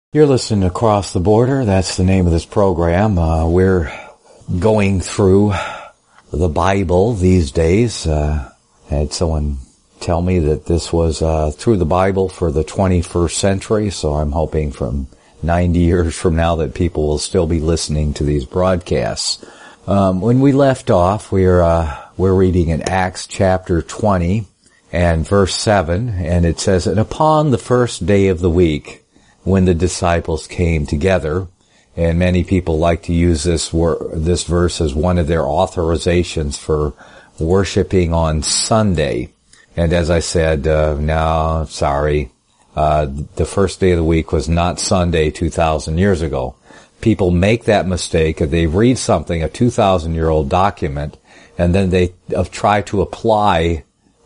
You're listening to Across the Border. That's the name of this program. We're going through the Bible these days. Had someone tell me that this was through the Bible for the 21st century, so I'm hoping from 90 years from now that people will still be listening to these broadcasts. When we left off, we're reading in Acts chapter 20 and verse 7, and it says, "And upon the first day of the week, when the disciples came together," and many people like to use this verse as one of their authorizations for worshiping on Sunday. And as I said, no, sorry, the first day of the week was not Sunday 2,000 years ago. People make that mistake if they read something, a 2,000-year-old document, and then they try to apply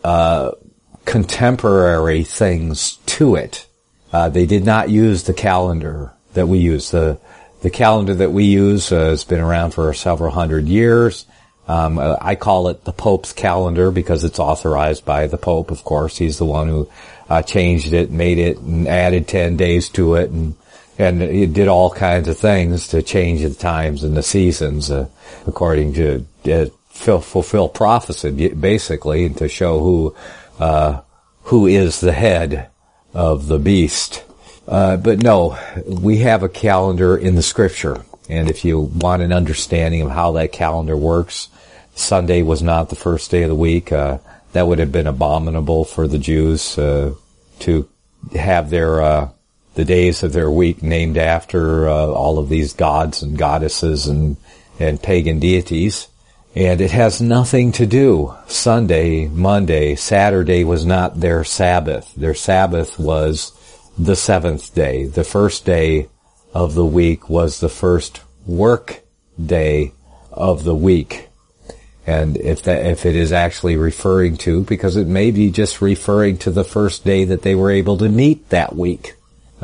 contemporary things to it. They did not use the calendar that we use. The calendar that we use has been around for several hundred years. I call it the Pope's calendar because it's authorized by the Pope, of course. He's the one who changed it, made it, and added 10 days to it, and he did all kinds of things to change the times and the seasons according to fulfill prophecy, basically, and to show who is the head of the beast. But no, we have a calendar in the scripture. And if you want an understanding of how that calendar works, Sunday was not the first day of the week. That would have been abominable for the Jews, to have the days of their week named after, all of these gods and goddesses and pagan deities. And it has nothing to do. Sunday, Monday, Saturday was not their Sabbath. Their Sabbath was the seventh day. The first day of the week was the first work day of the week. And if it is actually referring to, because it may be just referring to the first day that they were able to meet that week.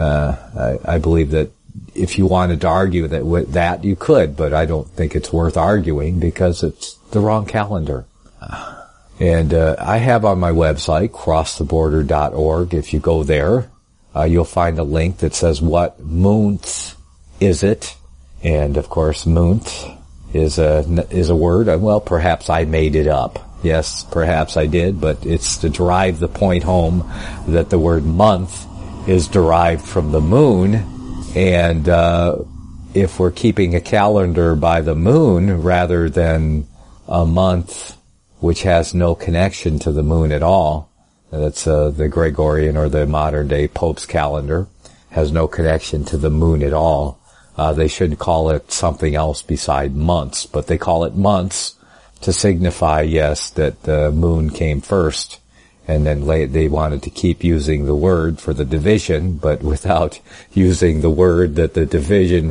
I believe that if you wanted to argue that you could, but I don't think it's worth arguing because it's the wrong calendar. And I have on my website, crosstheborder.org, if you go there, you'll find a link that says, "What month is it?" And of course, month is a word. Well, perhaps I made it up. Yes, perhaps I did, but it's to drive the point home that the word month is derived from the moon. And if we're keeping a calendar by the moon rather than a month which has no connection to the moon at all, that's the Gregorian or the modern-day Pope's calendar, has no connection to the moon at all. They should call it something else beside months, but they call it months to signify, yes, that the moon came first. And then they wanted to keep using the word for the division, but without using the word that the division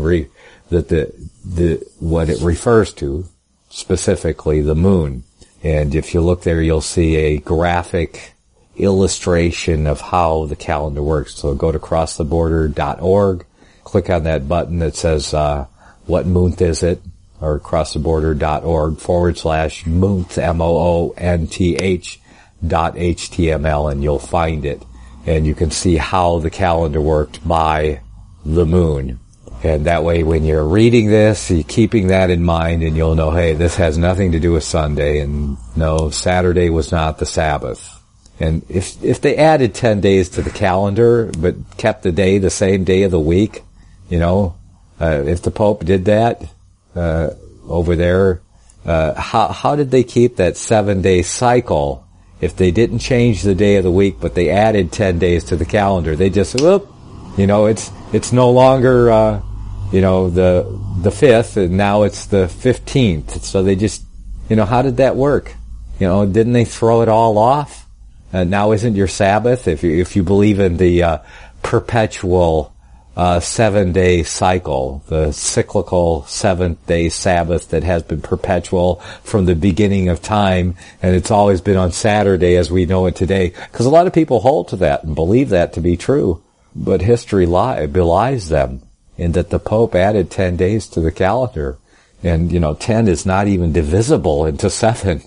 what it refers to, specifically the moon. And if you look there, you'll see a graphic illustration of how the calendar works. So go to crosstheborder.org, click on that button that says, "What month is it?" or crosstheborder.org/month, MOONTH, .html, and you'll find it. And you can see how the calendar worked by the moon. And that way, when you're reading this, you're keeping that in mind, and you'll know, hey, this has nothing to do with Sunday, and no, Saturday was not the Sabbath. And if they added 10 days to the calendar, but kept the day the same day of the week, if the Pope did that, over there, how did they keep that 7-day cycle? If they didn't change the day of the week, but they added 10 days to the calendar, they just, it's no longer, the 5th, and now it's the 15th. So they just, how did that work? Didn't they throw it all off? Now isn't your Sabbath, if you believe in the, perpetual, 7-day cycle, the cyclical 7th-day Sabbath that has been perpetual from the beginning of time, and it's always been on Saturday as we know it today. Because a lot of people hold to that and believe that to be true, but history belies them, in that the Pope added 10 days to the calendar, and 10 is not even divisible into 7.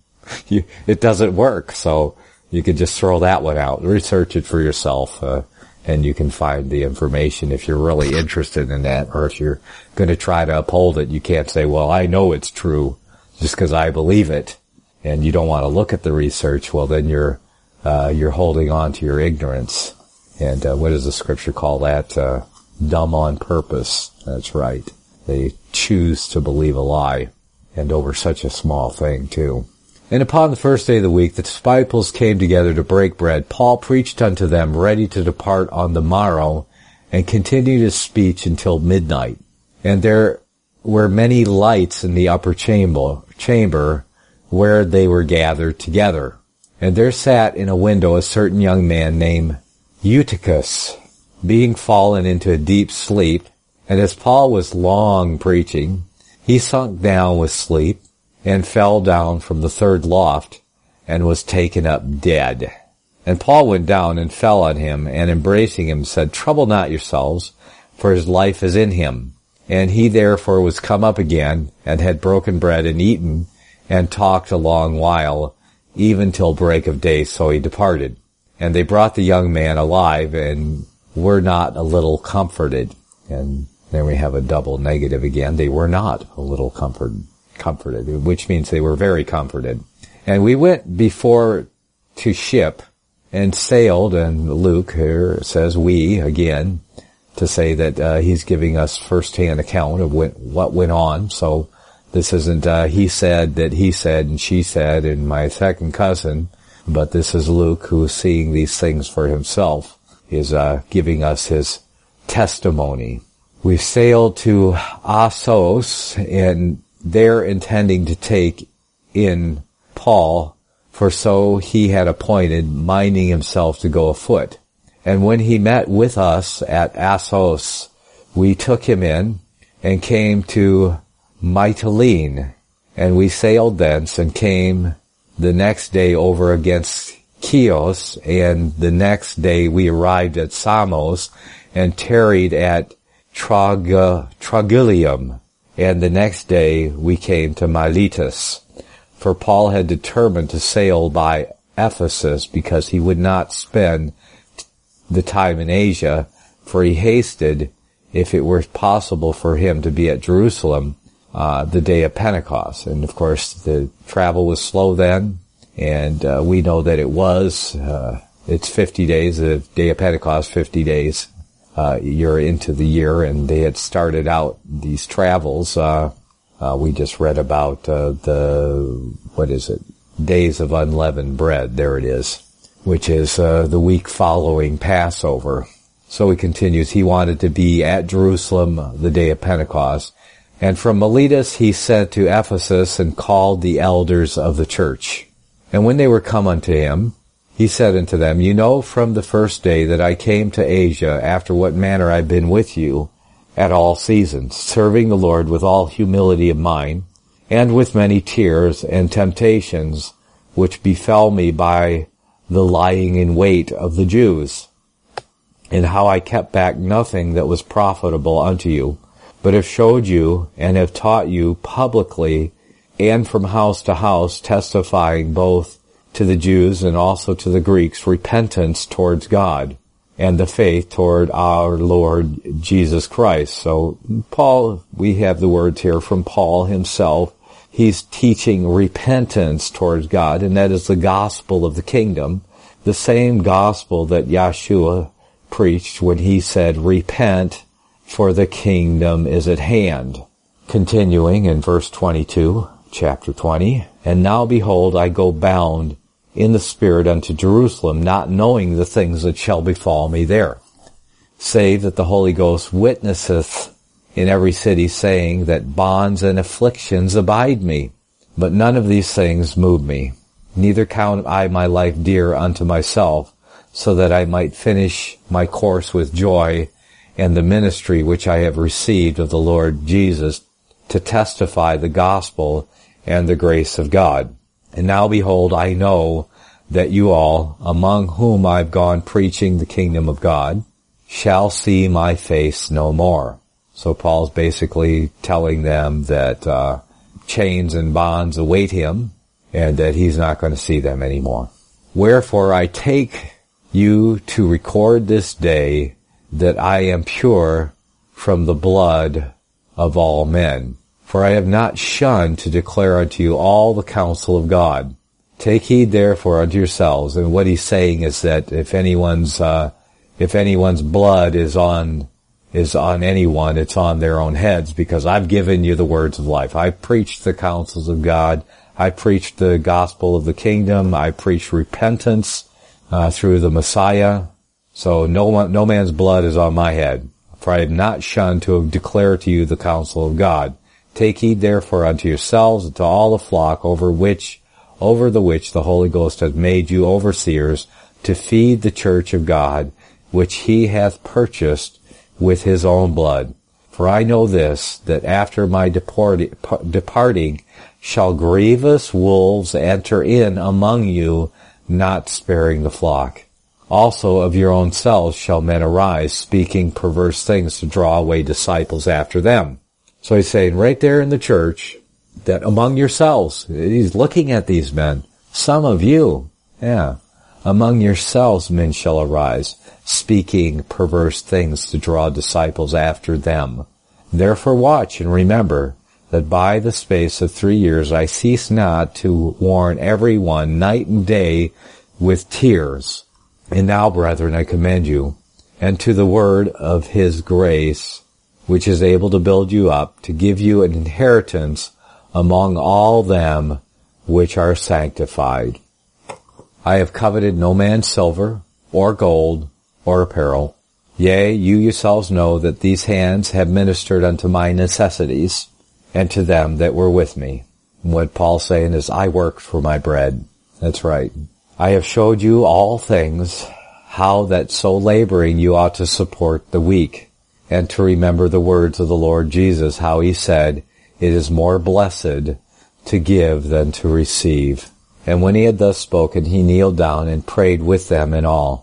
It doesn't work, so you could just throw that one out. Research it for yourself. And you can find the information if you're really interested in that, or if you're going to try to uphold it. You can't say, well, I know it's true just because I believe it, and you don't want to look at the research. Well, then you're holding on to your ignorance. And what does the scripture call that? Dumb on purpose. That's right. They choose to believe a lie, and over such a small thing too. And upon the first day of the week, the disciples came together to break bread. Paul preached unto them, ready to depart on the morrow, and continued his speech until midnight. And there were many lights in the upper chamber where they were gathered together. And there sat in a window a certain young man named Eutychus, being fallen into a deep sleep. And as Paul was long preaching, he sunk down with sleep, and fell down from the third loft, and was taken up dead. And Paul went down and fell on him, and embracing him said, Trouble not yourselves, for his life is in him. And he therefore was come up again, and had broken bread and eaten, and talked a long while, even till break of day, so he departed. And they brought the young man alive, and were not a little comforted. And then we have a double negative again. They were not a little comforted, which means they were very comforted. And we went before to ship and sailed, and Luke here says we again, to say that he's giving us first-hand account of what went on. So this isn't he said that he said and she said and my second cousin, but this is Luke, who's seeing these things for himself, is giving us his testimony. We sailed to Assos, and there intending to take in Paul, for so he had appointed, minding himself to go afoot. And when he met with us at Assos, we took him in, and came to Mytilene, and we sailed thence, and came the next day over against Chios, and the next day we arrived at Samos, and tarried at Trogyllium. And the next day we came to Miletus, for Paul had determined to sail by Ephesus, because he would not spend the time in Asia, for he hasted, if it were possible for him to be at Jerusalem the day of Pentecost. And of course the travel was slow then, and we know that it was. It's 50 days, the day of Pentecost, 50 days. You're into the year, and they had started out these travels. We just read about Days of Unleavened Bread. There it is, which is the week following Passover. So he continues, he wanted to be at Jerusalem the day of Pentecost. And from Miletus he sent to Ephesus, and called the elders of the church. And when they were come unto him, he said unto them, You know from the first day that I came to Asia, after what manner I've been with you at all seasons, serving the Lord with all humility of mind, and with many tears and temptations, which befell me by the lying in wait of the Jews, and how I kept back nothing that was profitable unto you, but have showed you and have taught you publicly, and from house to house, testifying both to the Jews and also to the Greeks repentance towards God, and the faith toward our Lord Jesus Christ. So Paul, we have the words here from Paul himself. He's teaching repentance towards God, and that is the gospel of the kingdom, the same gospel that Yeshua preached when he said, Repent, for the kingdom is at hand. Continuing in verse 22, chapter 20, And now behold, I go bound in the Spirit unto Jerusalem, not knowing the things that shall befall me there, save that the Holy Ghost witnesseth in every city, saying that bonds and afflictions abide me. But none of these things move me, neither count I my life dear unto myself, so that I might finish my course with joy, and the ministry which I have received of the Lord Jesus, to testify the gospel and the grace of God. And now behold, I know that you all, among whom I've gone preaching the kingdom of God, shall see my face no more. So Paul's basically telling them that chains and bonds await him, and that he's not going to see them anymore. Wherefore I take you to record this day that I am pure from the blood of all men. For I have not shunned to declare unto you all the counsel of God. Take heed therefore unto yourselves. And what he's saying is that if anyone's blood is on anyone, it's on their own heads, because I've given you the words of life. I preached the counsels of God. I preached the gospel of the kingdom. I preached repentance through the Messiah. So no man's blood is on my head. For I have not shunned to declare to you the counsel of God. Take heed therefore unto yourselves and to all the flock over the which the Holy Ghost hath made you overseers, to feed the church of God, which he hath purchased with his own blood. For I know this, that after my departing shall grievous wolves enter in among you, not sparing the flock. Also of your own selves shall men arise, speaking perverse things to draw away disciples after them. So he's saying right there in the church that among yourselves, he's looking at these men, some of you, among yourselves men shall arise, speaking perverse things to draw disciples after them. Therefore watch and remember that by the space of 3 years I cease not to warn every one night and day with tears. And now, brethren, I commend you, and to the word of his grace, which is able to build you up, to give you an inheritance among all them which are sanctified. I have coveted no man's silver, or gold, or apparel. Yea, you yourselves know that these hands have ministered unto my necessities, and to them that were with me. And what Paul's saying is, I worked for my bread. That's right. I have showed you all things, how that so laboring you ought to support the weak, and to remember the words of the Lord Jesus, how he said, it is more blessed to give than to receive. And when he had thus spoken, he kneeled down and prayed with them all.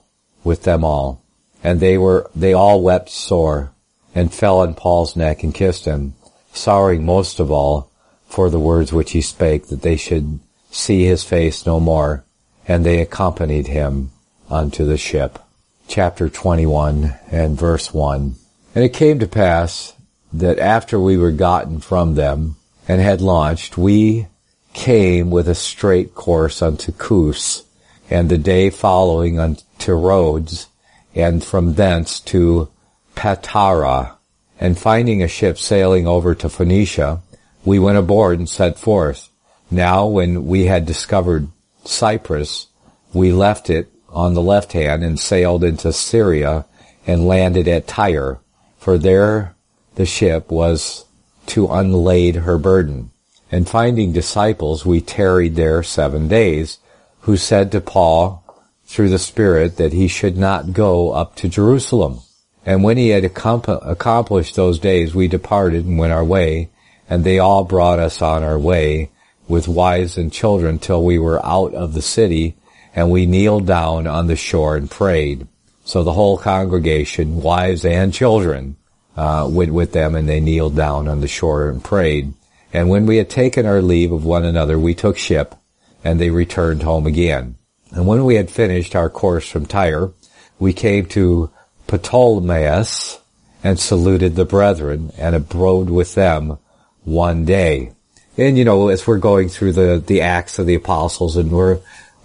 And they all wept sore, and fell on Paul's neck and kissed him, sorrowing most of all for the words which he spake, that they should see his face no more. And they accompanied him unto the ship. Chapter 21 and verse 1. And it came to pass that after we were gotten from them and had launched, we came with a straight course unto Cos, and the day following unto Rhodes, and from thence to Patara. And finding a ship sailing over to Phoenicia, we went aboard and set forth. Now when we had discovered Cyprus, we left it on the left hand and sailed into Syria and landed at Tyre, for there the ship was to unlade her burden. And finding disciples, we tarried there 7 days, who said to Paul through the Spirit that he should not go up to Jerusalem. And when he had accomplished those days, we departed and went our way, and they all brought us on our way with wives and children till we were out of the city, and we kneeled down on the shore and prayed. So the whole congregation, wives and children, went with them, and they kneeled down on the shore and prayed. And when we had taken our leave of one another, we took ship, and they returned home again. And when we had finished our course from Tyre, we came to Ptolemais, and saluted the brethren, and abode with them 1 day. And as we're going through the Acts of the Apostles, and we're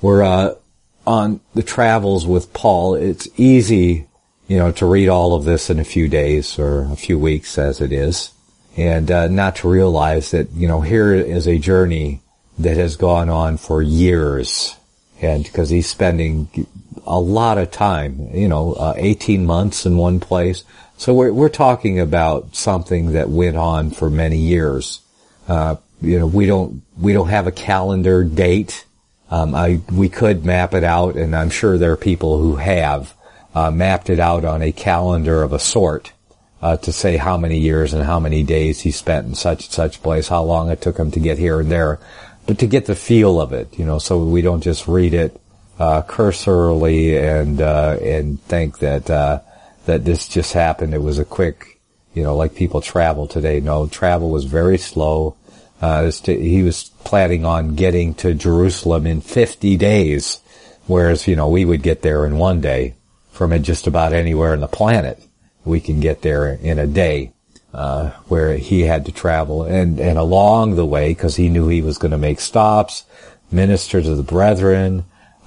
on the travels with Paul, it's easy, to read all of this in a few days or a few weeks as it is, and not to realize that, here is a journey that has gone on for years, and because he's spending a lot of time, 18 months in one place. So we're talking about something that went on for many years. We don't have a calendar date. We could map it out, and I'm sure there are people who have mapped it out on a calendar of a sort, to say how many years and how many days he spent in such and such place, how long it took him to get here and there, but to get the feel of it, so we don't just read it cursorily and think that this just happened. It was a quick, like people travel today. No, travel was very slow. He was planning on getting to Jerusalem in 50 days. Whereas, we would get there in one day from just about anywhere on the planet. We can get there in a day, where he had to travel. And along the way, because he knew he was going to make stops, minister to the brethren,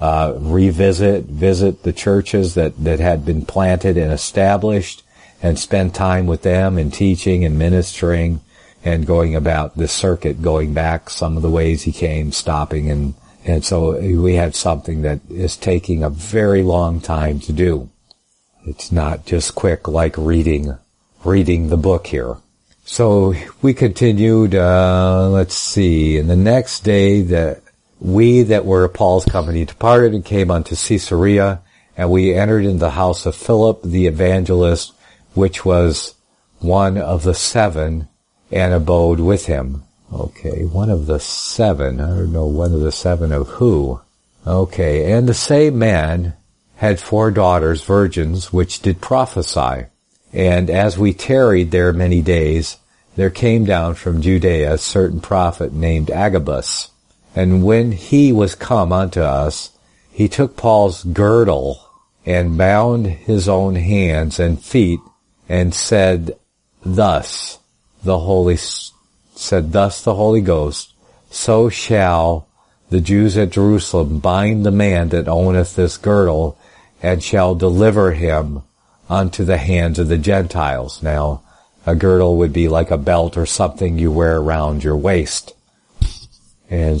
visit the churches that had been planted and established, and spend time with them and teaching and ministering and going about the circuit, going back some of the ways he came, stopping, and so we had something that is taking a very long time to do. It's not just quick like reading the book here. So we continued, let's see, and the next day we that were Paul's company departed and came unto Caesarea, and we entered into the house of Philip the evangelist, which was one of the 7, and abode with him. Okay, one of the 7. I don't know, one of the 7 of who. Okay, and the same man had 4 daughters, virgins, which did prophesy. And as we tarried there many days, there came down from Judea a certain prophet named Agabus. And when he was come unto us, he took Paul's girdle and bound his own hands and feet, and said, Thus the Holy Ghost, so shall the Jews at Jerusalem bind the man that owneth this girdle, and shall deliver him unto the hands of the Gentiles. Now, a girdle would be like a belt or something you wear around your waist. And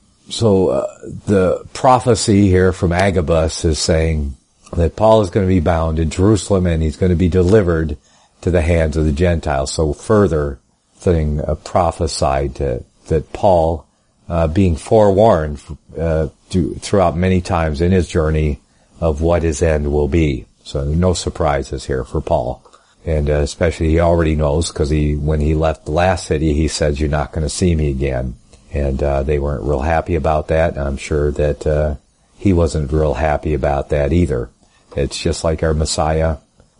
so the prophecy here from Agabus is saying that Paul is going to be bound in Jerusalem, and he's going to be delivered to the hands of the Gentiles. So further thing prophesied that Paul, being forewarned throughout many times in his journey of what his end will be. So no surprises here for Paul. And especially he already knows, because when he left the last city, he said, you're not going to see me again. And they weren't real happy about that. I'm sure that he wasn't real happy about that either. It's just like our Messiah,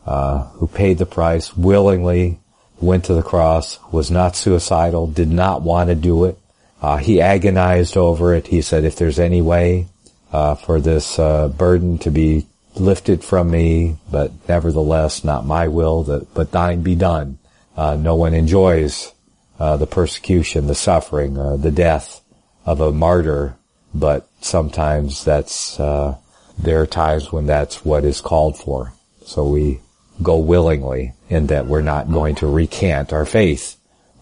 who paid the price, willingly went to the cross, was not suicidal, did not want to do it. He agonized over it. He said, if there's any way for this burden to be lifted from me, but nevertheless not my will, but thine be done. No one enjoys the persecution, the suffering, the death of a martyr, but sometimes there are times when that's what is called for. So we go willingly in that we're not going to recant our faith,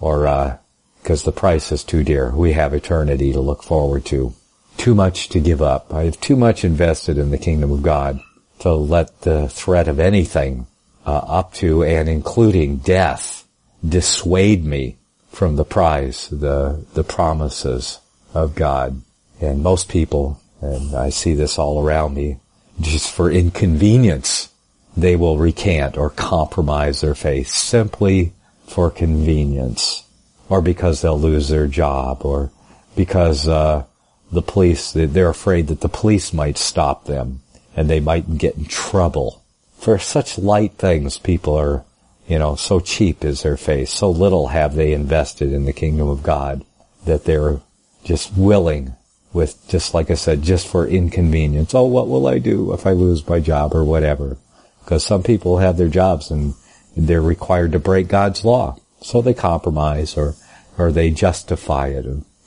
or because the price is too dear. We have eternity to look forward to. Too much to give up. I have too much invested in the kingdom of God to let the threat of anything up to and including death dissuade me from the prize, the promises of God. And most people, and I see this all around me, just for inconvenience, they will recant or compromise their faith simply for convenience, or because they'll lose their job, or because the police, they're afraid that the police might stop them and they might get in trouble. For such light things, people are, so cheap is their faith. So little have they invested in the kingdom of God that they're just willing with, just like I said, just for inconvenience. Oh, what will I do if I lose my job or whatever? Because some people have their jobs and they're required to break God's law. So they compromise or they justify it.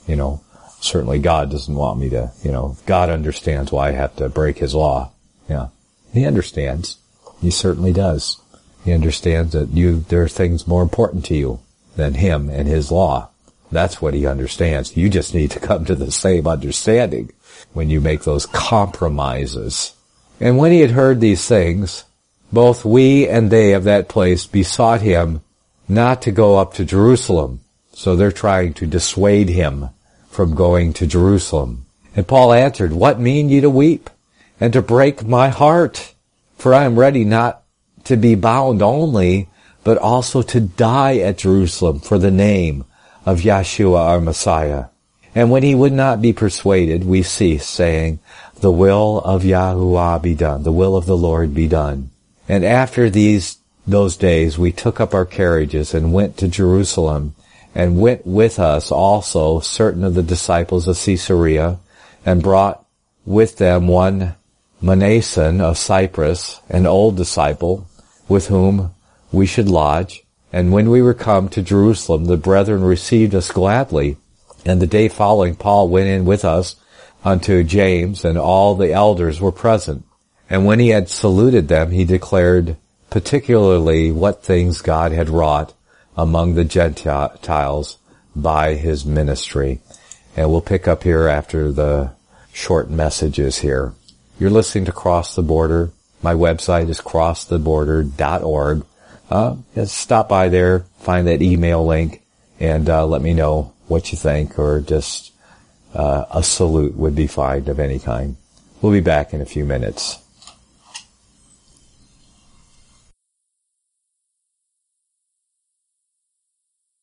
Certainly God doesn't want me to, God understands why I have to break his law. Yeah. He understands. He certainly does. He understands that there are things more important to you than him and his law. That's what he understands. You just need to come to the same understanding when you make those compromises. And when he had heard these things, both we and they of that place besought him not to go up to Jerusalem. So they're trying to dissuade him from going to Jerusalem. And Paul answered, What mean ye to weep, and to break my heart? For I am ready not to be bound only, but also to die at Jerusalem for the name of Yeshua our Messiah. And when he would not be persuaded, we ceased, saying, The will of Yahuwah be done, the will of the Lord be done. And after those days we took up our carriages and went to Jerusalem, and went with us also certain of the disciples of Caesarea, and brought with them one Mnason of Cyprus, an old disciple, with whom we should lodge. And when we were come to Jerusalem, the brethren received us gladly. And the day following, Paul went in with us unto James, and all the elders were present. And when he had saluted them, he declared particularly what things God had wrought among the Gentiles by his ministry. And we'll pick up here after the short messages here. You're listening to Cross the Border. My website is crosstheborder.org. Just stop by there, find that email link, and let me know what you think, or just a salute would be fine of any kind. We'll be back in a few minutes.